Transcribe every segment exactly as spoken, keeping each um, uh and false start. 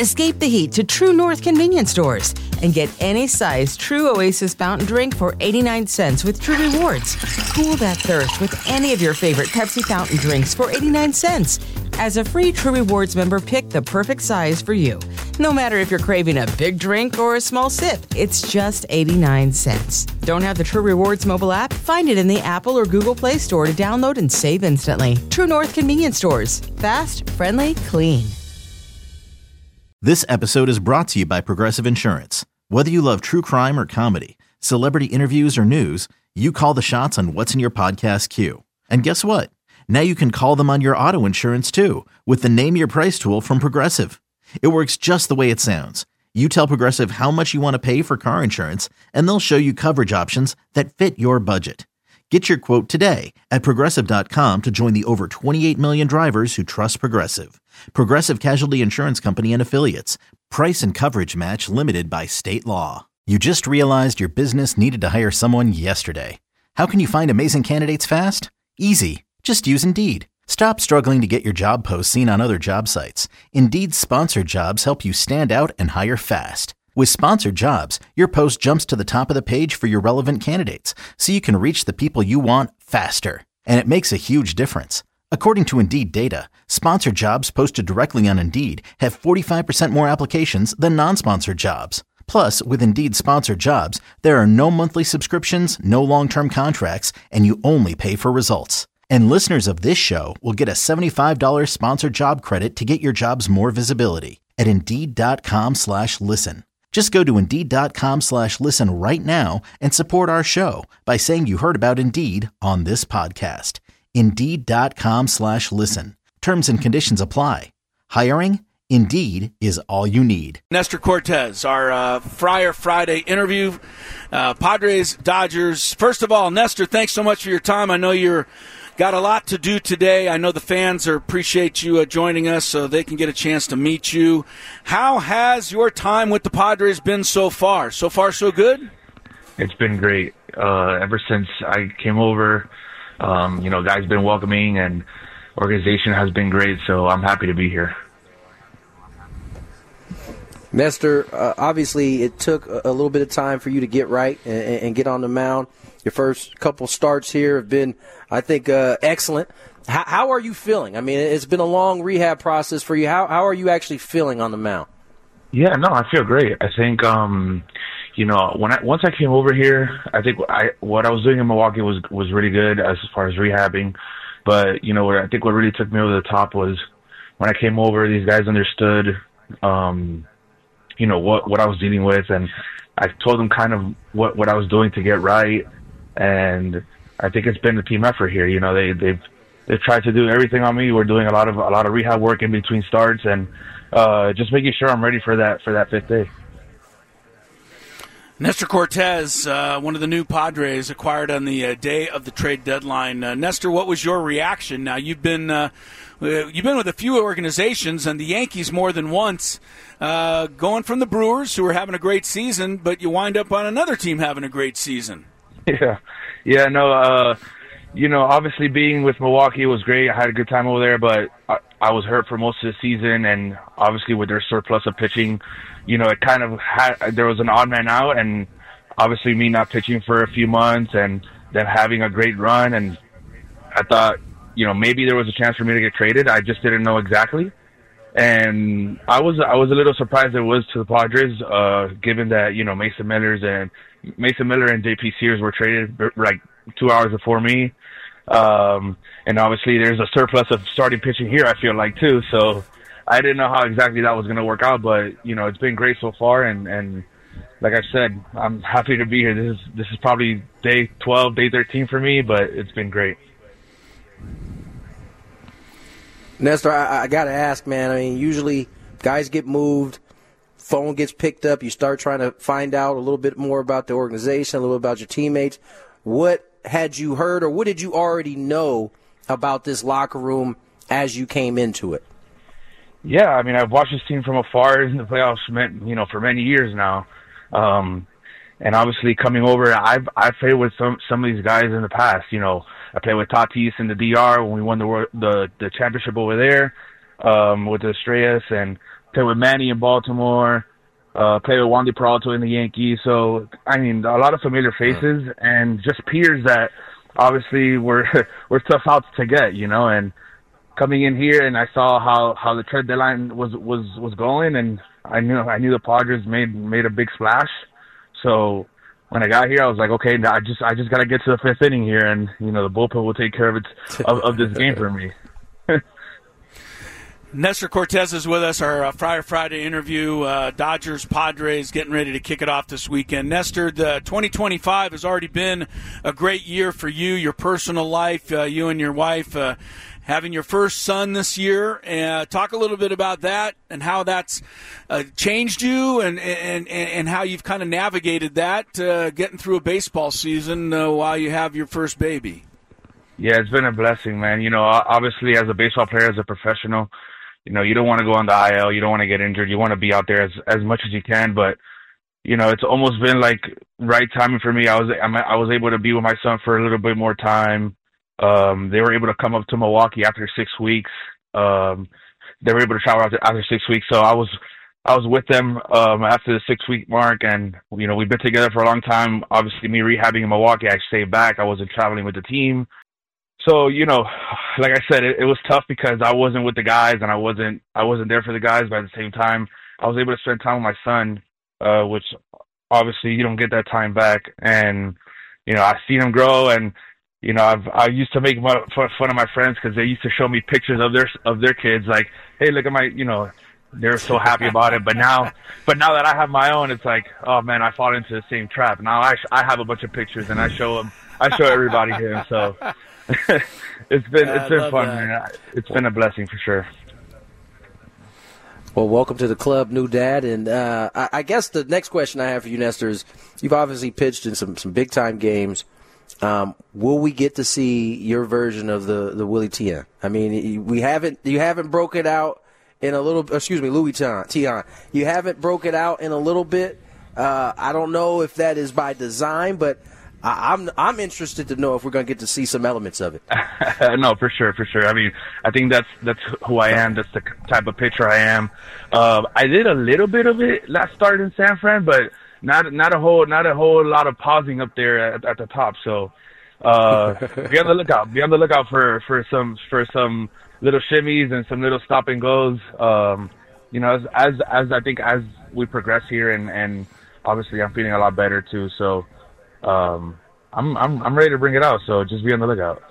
Escape the heat to True North convenience stores and get any size True Oasis fountain drink for eighty-nine cents with True Rewards. Cool that thirst with any of your favorite Pepsi fountain drinks for eighty-nine cents. As a free True Rewards member, pick the perfect size for you. No matter if you're craving a big drink or a small sip, it's just eighty-nine cents. Don't have the True Rewards mobile app? Find it in the Apple or Google Play Store to download and save instantly. True North convenience stores. Fast, friendly, clean. This episode is brought to you by Progressive Insurance. Whether you love true crime or comedy, celebrity interviews or news, you call the shots on what's in your podcast queue. And guess what? Now you can call them on your auto insurance too with the Name Your Price tool from Progressive. It works just the way it sounds. You tell Progressive how much you want to pay for car insurance, and they'll show you coverage options that fit your budget. Get your quote today at Progressive dot com to join the over twenty-eight million drivers who trust Progressive. Progressive Casualty Insurance Company and Affiliates. Price and coverage match limited by state law. You just realized your business needed to hire someone yesterday. How can you find amazing candidates fast? Easy. Just use Indeed. Stop struggling to get your job posts seen on other job sites. Indeed's sponsored jobs help you stand out and hire fast. With sponsored jobs, your post jumps to the top of the page for your relevant candidates, so you can reach the people you want faster. And it makes a huge difference. According to Indeed data, sponsored jobs posted directly on Indeed have forty-five percent more applications than non-sponsored jobs. Plus, with Indeed sponsored jobs, there are no monthly subscriptions, no long-term contracts, and you only pay for results. And listeners of this show will get a seventy-five dollars sponsored job credit to get your jobs more visibility at Indeed.com slash listen. Just go to Indeed.com slash listen right now and support our show by saying you heard about Indeed on this podcast. Indeed.com slash listen. Terms and conditions apply. Hiring? Indeed is all you need. Nestor Cortez, our uh, Friar Friday interview. Uh, Padres, Dodgers. First of all, Nestor, thanks so much for your time. I know you're got a lot to do today. I know the fans are, appreciate you uh, joining us so they can get a chance to meet you. How has your time with the Padres been so far? So far, so good? It's been great. Uh, ever since I came over, um, you know, guys been welcoming and organization has been great, so I'm happy to be here. Nestor, uh, obviously it took a, a little bit of time for you to get right and, and get on the mound. Your first couple starts here have been, I think, uh, excellent. How, how are you feeling? I mean, it's been a long rehab process for you. How how are you actually feeling on the mound? Yeah, no, I feel great. I think, um, you know, when I, once I came over here, I think I what I was doing in Milwaukee was was really good as far as rehabbing. But, you know, I think what really took me over the top was when I came over, these guys understood, um, you know, what, what I was dealing with. And I told them kind of what, what I was doing to get right. And I think it's been a team effort here. You know, they, they've they've tried to do everything on me. We're doing a lot of a lot of rehab work in between starts, and uh, just making sure I'm ready for that for that fifth day. Nestor Cortez, uh, one of the new Padres acquired on the uh, day of the trade deadline. Uh, Nestor, what was your reaction? Now you've been uh, you've been with a few organizations and the Yankees more than once. Uh, going from the Brewers, who are having a great season, but you wind up on another team having a great season. Yeah, yeah, no, uh, you know, obviously being with Milwaukee was great. I had a good time over there, but I, I was hurt for most of the season, and obviously with their surplus of pitching, you know, it kind of had, there was an odd man out, and obviously me not pitching for a few months and then having a great run, and I thought, you know, maybe there was a chance for me to get traded. I just didn't know exactly. And I was I was a little surprised it was to the Padres, uh, given that, you know, Mason Miller's and Mason Miller and J P Sears were traded like two hours before me. Um, and obviously there's a surplus of starting pitching here, I feel like, too. So I didn't know how exactly that was going to work out, but, you know, it's been great so far. And, and like I said, I'm happy to be here. This is, this is probably day twelve, day thirteen for me, but it's been great. Nestor, I, I got to ask, man, I mean, usually guys get moved, phone gets picked up, you start trying to find out a little bit more about the organization, a little bit about your teammates. What had you heard, or what did you already know about this locker room as you came into it? Yeah, I mean, I've watched this team from afar in the playoffs, you know, for many years now. Um, and obviously coming over, I've I've played with some some of these guys in the past. You know, I played with Tatis in the D R when we won the the the championship over there um, with the Estrellas, and played with Manny in Baltimore, uh, played with Wandy Peralta in the Yankees. So, I mean, a lot of familiar faces and just peers that obviously were were tough outs to get, you know. And coming in here, and I saw how, how the trade deadline was, was, was going, and I knew I knew the Padres made made a big splash. So when I got here, I was like, okay, I just I just got to get to the fifth inning here, and you know the bullpen will take care of it of, of this game for me. Nestor Cortes is with us, our uh, Friar Friday interview. Uh, Dodgers, Padres getting ready to kick it off this weekend. Nestor, the twenty twenty-five has already been a great year for you, your personal life, uh, you and your wife uh, having your first son this year. Uh, talk a little bit about that and how that's uh, changed you and, and, and how you've kind of navigated that, uh, getting through a baseball season uh, while you have your first baby. Yeah, it's been a blessing, man. You know, obviously as a baseball player, as a professional, you know, you don't want to go on the I L. You don't want to get injured. You want to be out there as as much as you can. But, you know, it's almost been like right timing for me. I was I was able to be with my son for a little bit more time. Um, they were able to come up to Milwaukee after six weeks. Um, they were able to travel after, after six weeks. So I was I was with them um, after the six week mark, and you know we've been together for a long time. Obviously, me rehabbing in Milwaukee, I stayed back. I wasn't traveling with the team. So, you know, like I said, it, it was tough because I wasn't with the guys and I wasn't I wasn't there for the guys, but at the same time, I was able to spend time with my son, uh, which obviously you don't get that time back. And, you know, I've seen him grow, and, you know, I've I used to make fun of my friends because they used to show me pictures of their of their kids, like, hey, look at my, you know, they're so happy about it. But now, but now that I have my own, it's like, oh man, I fall into the same trap. Now I I have a bunch of pictures and I show them, I show everybody here, so. it's been yeah, it's been fun, that. man. It's been a blessing for sure. Well, welcome to the club, new dad. And uh, I, I guess the next question I have for you, Nestor, is you've obviously pitched in some, some big time games. Um, will we get to see your version of the, the Willie Tiant? I mean, we haven't you haven't broke it out in a little. Excuse me, Louis Tiant. You haven't broke it out in a little bit. Uh, I don't know if that is by design, but I'm I'm interested to know if we're going to get to see some elements of it. No, for sure, for sure. I mean, I think that's that's who I am. That's the type of pitcher I am. Uh, I did a little bit of it last start in San Fran, but not not a whole not a whole lot of pausing up there at, at the top. So uh, be on the lookout. Be on the lookout for, for some for some little shimmies and some little stop and goes. Um, you know, as, as as I think as we progress here, and, and obviously I'm feeling a lot better too. So. Um, I'm I'm I'm ready to bring it out, so just be on the lookout.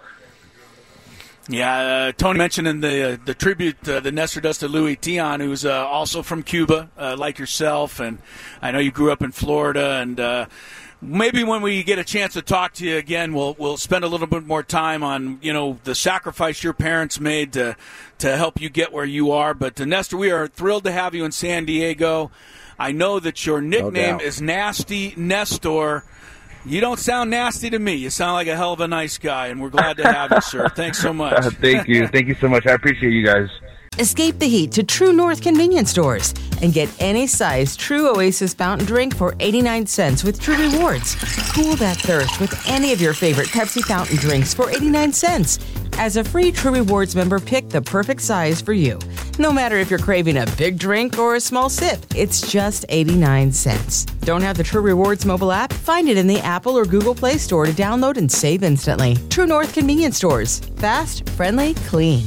Yeah, uh, Tony mentioned in the uh, the tribute uh, that Nestor does to Louis Tiant, who's uh, also from Cuba, uh, like yourself, and I know you grew up in Florida. And uh, maybe when we get a chance to talk to you again, we'll we'll spend a little bit more time on you know the sacrifice your parents made to to help you get where you are. But uh, Nestor, we are thrilled to have you in San Diego. I know that your nickname no is Nasty Nestor. You don't sound nasty to me. You sound like a hell of a nice guy, and we're glad to have you, sir. Thanks so much. Uh, thank you. Thank you so much. I appreciate you guys. Escape the heat to True North convenience stores and get any size True Oasis fountain drink for eighty-nine cents with True Rewards. Cool that thirst with any of your favorite Pepsi fountain drinks for eighty-nine cents. As a free True Rewards member, pick the perfect size for you. No matter if you're craving a big drink or a small sip, it's just eighty-nine cents. Don't have the True Rewards mobile app? Find it in the Apple or Google Play Store to download and save instantly. True North convenience stores. Fast, friendly, clean.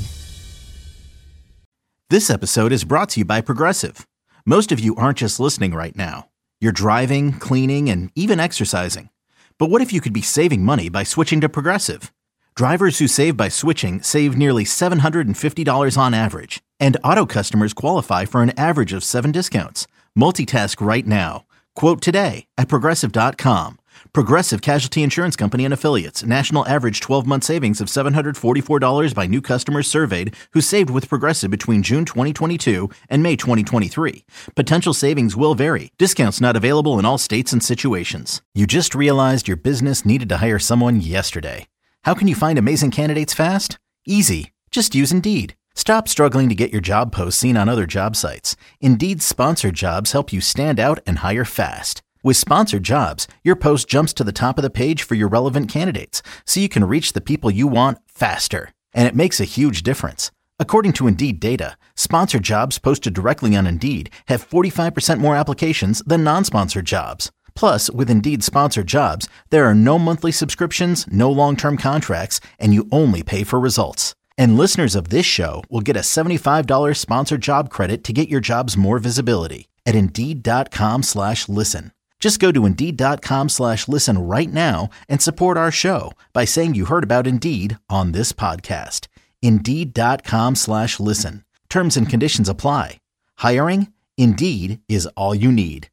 This episode is brought to you by Progressive. Most of you aren't just listening right now. You're driving, cleaning, and even exercising. But what if you could be saving money by switching to Progressive? Drivers who save by switching save nearly seven hundred fifty dollars on average. And auto customers qualify for an average of seven discounts. Multitask right now. Quote today at Progressive dot com. Progressive Casualty Insurance Company and Affiliates. National average twelve-month savings of seven hundred forty-four dollars by new customers surveyed who saved with Progressive between June twenty twenty-two and May twenty twenty-three. Potential savings will vary. Discounts not available in all states and situations. You just realized your business needed to hire someone yesterday. How can you find amazing candidates fast? Easy. Just use Indeed. Stop struggling to get your job posts seen on other job sites. Indeed's sponsored jobs help you stand out and hire fast. With sponsored jobs, your post jumps to the top of the page for your relevant candidates, so you can reach the people you want faster. And it makes a huge difference. According to Indeed data, sponsored jobs posted directly on Indeed have forty-five percent more applications than non-sponsored jobs. Plus, with Indeed sponsored jobs, there are no monthly subscriptions, no long-term contracts, and you only pay for results. And listeners of this show will get a seventy-five dollars sponsored job credit to get your jobs more visibility at Indeed.com slash listen. Just go to Indeed.com slash listen right now and support our show by saying you heard about Indeed on this podcast. Indeed.com slash listen. Terms and conditions apply. Hiring? Indeed is all you need.